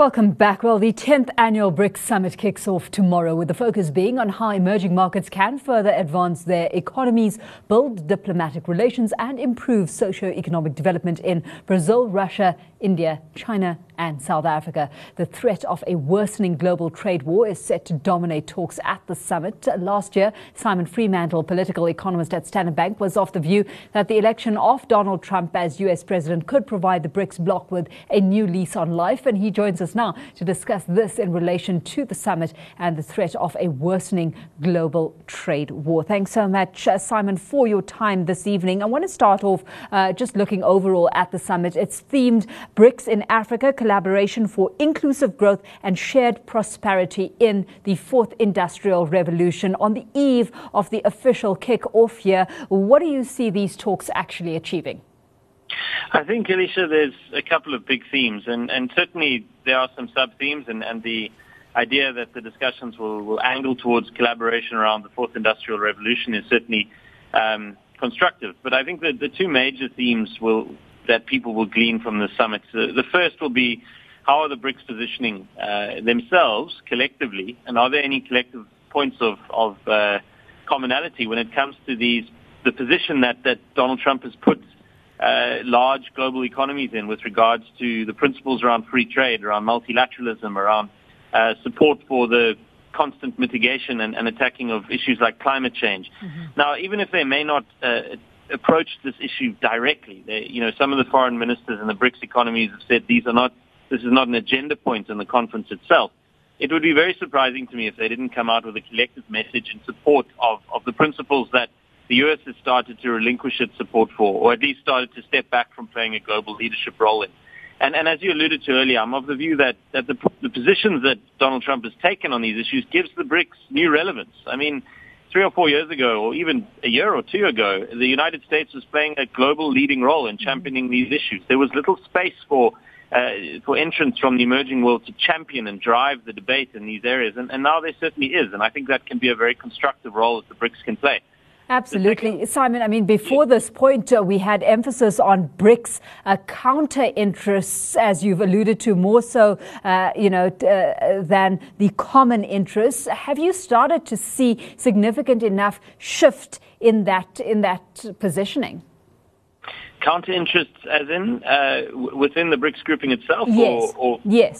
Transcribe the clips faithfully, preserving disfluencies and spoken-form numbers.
Welcome back. Well, the tenth annual BRICS Summit kicks off tomorrow, with the focus being on how emerging markets can further advance their economies, build diplomatic relations and improve socio-economic development in Brazil, Russia, India, China and South Africa. The threat of a worsening global trade war is set to dominate talks at the summit. Last year, Simon Freemantle, political economist at Standard Bank, was of the view that the election of Donald Trump as U S president could provide the BRICS bloc with a new lease on life. And he joins us now to discuss this in relation to the summit and the threat of a worsening global trade war. Thanks so much, uh, Simon, for your time this evening. I want to start off uh, just looking overall at the summit. It's themed BRICS in Africa, collaboration for inclusive growth and shared prosperity in the fourth industrial revolution. On the eve of the official kick-off here, what do you see these talks actually achieving? I think, Alicia, there's a couple of big themes, and, and certainly there are some sub-themes, and, and the idea that the discussions will, will angle towards collaboration around the fourth industrial revolution is certainly um, constructive. But I think that the two major themes will that people will glean from the summit. Uh, the first will be, how are the BRICS positioning uh, themselves collectively, and are there any collective points of, of uh, commonality when it comes to these the position that, that Donald Trump has put Uh, large global economies in with regards to the principles around free trade, around multilateralism, around uh, support for the constant mitigation and, and attacking of issues like climate change. Mm-hmm. Now, even if they may not uh, approach this issue directly, they, you know, some of the foreign ministers in the BRICS economies have said these are not, this is not an agenda point in the conference itself. It would be very surprising to me if they didn't come out with a collective message in support of, of the principles that the U S has started to relinquish its support for, or at least started to step back from playing a global leadership role in. And, and as you alluded to earlier, I'm of the view that, that the, the positions that Donald Trump has taken on these issues gives the BRICS new relevance. I mean, three or four years ago, or even a year or two ago, the United States was playing a global leading role in championing these issues. There was little space for uh, for entrants from the emerging world to champion and drive the debate in these areas, and, and now there certainly is, and I think that can be a very constructive role that the BRICS can play. Absolutely. Simon, I mean, before this point, uh, we had emphasis on BRICS uh, counter interests, as you've alluded to, more so, uh, you know, t- uh, than the common interests. Have you started to see significant enough shift in that in that positioning? Counter interests, as in uh, w- within the BRICS grouping itself? Yes. Or, or... Yes.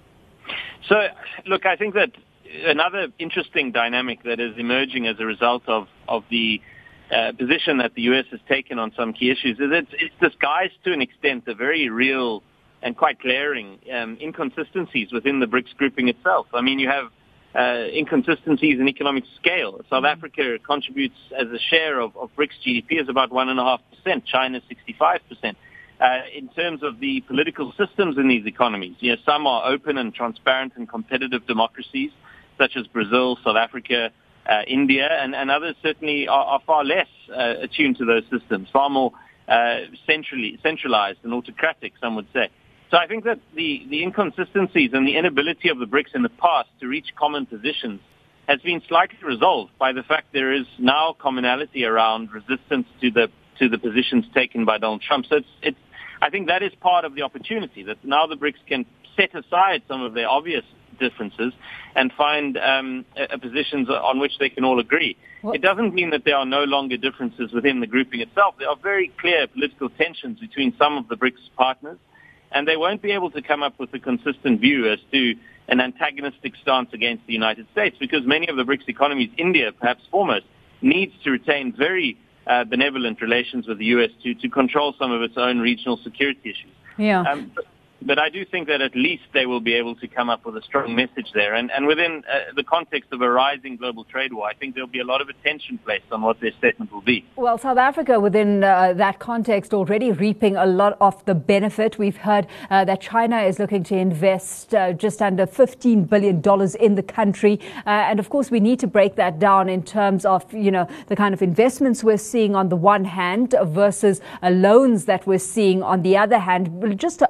So, look, I think that another interesting dynamic that is emerging as a result of, of the uh, position that the U S has taken on some key issues is it's, it's disguised to an extent the very real and quite glaring um, inconsistencies within the BRICS grouping itself. I mean, you have uh, inconsistencies in economic scale. South Africa contributes as a share of, of BRICS G D P is about one point five percent, China sixty-five percent. Uh, in terms of the political systems in these economies, you know, some are open and transparent and competitive democracies, such as Brazil, South Africa, uh, India, and, and others certainly are, are far less uh, attuned to those systems, far more uh, centrally centralized and autocratic, some would say. So I think that the, the inconsistencies and the inability of the BRICS in the past to reach common positions has been slightly resolved by the fact there is now commonality around resistance to the to the positions taken by Donald Trump. So it's, it's I think that is part of the opportunity, that now the BRICS can set aside some of their obvious differences and find um, a, a positions on which they can all agree. What? It doesn't mean that there are no longer differences within the grouping itself. There are very clear political tensions between some of the BRICS partners, and they won't be able to come up with a consistent view as to an antagonistic stance against the United States, because many of the BRICS economies, India perhaps foremost, needs to retain very uh, benevolent relations with the U S to, to control some of its own regional security issues. Yeah. Um, but, But I do think that at least they will be able to come up with a strong message there. And, and within uh, the context of a rising global trade war, I think there'll be a lot of attention placed on what their statement will be. Well, South Africa, within uh, that context, already reaping a lot of the benefit. We've heard uh, that China is looking to invest uh, just under fifteen billion dollars in the country. Uh, and of course, we need to break that down in terms of, you know, the kind of investments we're seeing on the one hand versus uh, loans that we're seeing on the other hand. Just a, a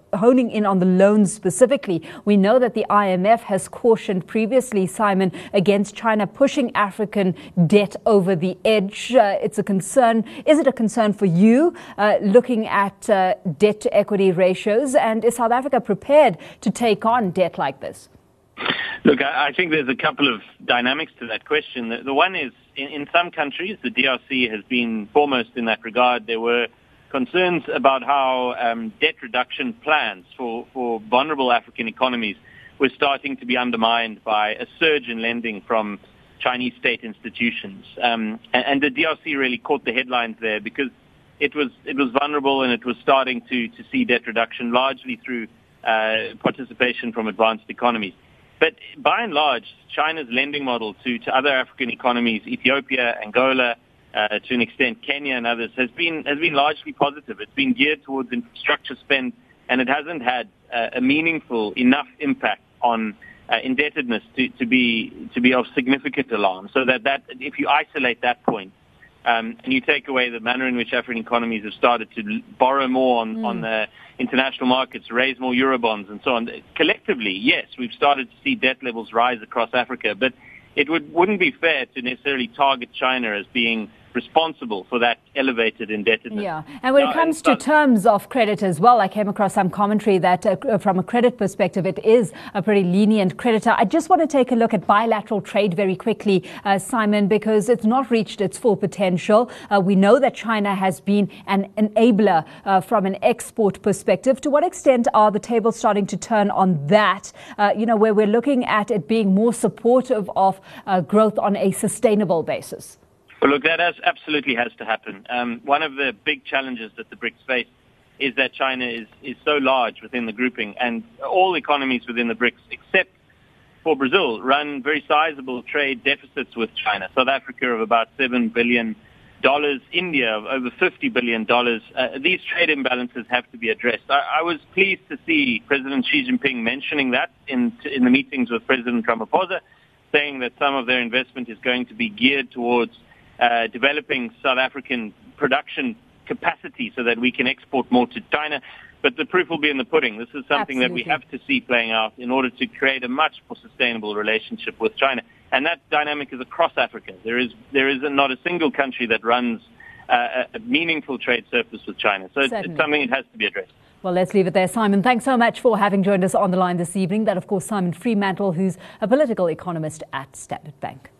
honing in on the loans specifically. We know that the I M F has cautioned previously, Simon, against China pushing African debt over the edge. Uh, it's a concern. Is it a concern for you, uh, looking at uh, debt to equity ratios? And is South Africa prepared to take on debt like this? Look, I think there's a couple of dynamics to that question. The, the one is, in, in some countries, the D R C has been foremost in that regard. There were concerns about how um, debt reduction plans for, for vulnerable African economies were starting to be undermined by a surge in lending from Chinese state institutions. Um, and, and the D R C really caught the headlines there because it was it was vulnerable and it was starting to, to see debt reduction largely through uh, participation from advanced economies. But by and large, China's lending model to, to other African economies, Ethiopia, Angola, uh, to an extent Kenya and others, has been has been largely positive. It's been geared towards infrastructure spend, and it hasn't had uh, a meaningful enough impact on uh, indebtedness to, to be to be of significant alarm. So that, that if you isolate that point, um, and you take away the manner in which African economies have started to borrow more on, mm. on the international markets, raise more Eurobonds and so on, collectively, yes, we've started to see debt levels rise across Africa, but it would, wouldn't be fair to necessarily target China as being responsible for that elevated indebtedness. Yeah, and when now, it comes and, to but, terms of credit as well, I came across some commentary that uh, from a credit perspective, it is a pretty lenient creditor. I just want to take a look at bilateral trade very quickly, uh, Simon, because it's not reached its full potential. Uh, we know that China has been an enabler uh, from an export perspective. To what extent are the tables starting to turn on that, uh, you know, where we're looking at it being more supportive of uh, growth on a sustainable basis? Well, look, that has, absolutely has to happen. Um, one of the big challenges that the BRICS face is that China is, is so large within the grouping, and all economies within the BRICS, except for Brazil, run very sizable trade deficits with China. South Africa of about seven billion dollars, India of over fifty billion dollars. Uh, these trade imbalances have to be addressed. I, I was pleased to see President Xi Jinping mentioning that in, in the meetings with President Ramaphosa, saying that some of their investment is going to be geared towards Uh, developing South African production capacity so that we can export more to China. But the proof will be in the pudding. This is something Absolutely. that we have to see playing out in order to create a much more sustainable relationship with China. And that dynamic is across Africa. There is there is not a single country that runs uh, a meaningful trade surplus with China. So it's, it's something that has to be addressed. Well, let's leave it there. Simon, thanks so much for having joined us on the line this evening. That, of course, Simon Freemantle, who's a political economist at Standard Bank.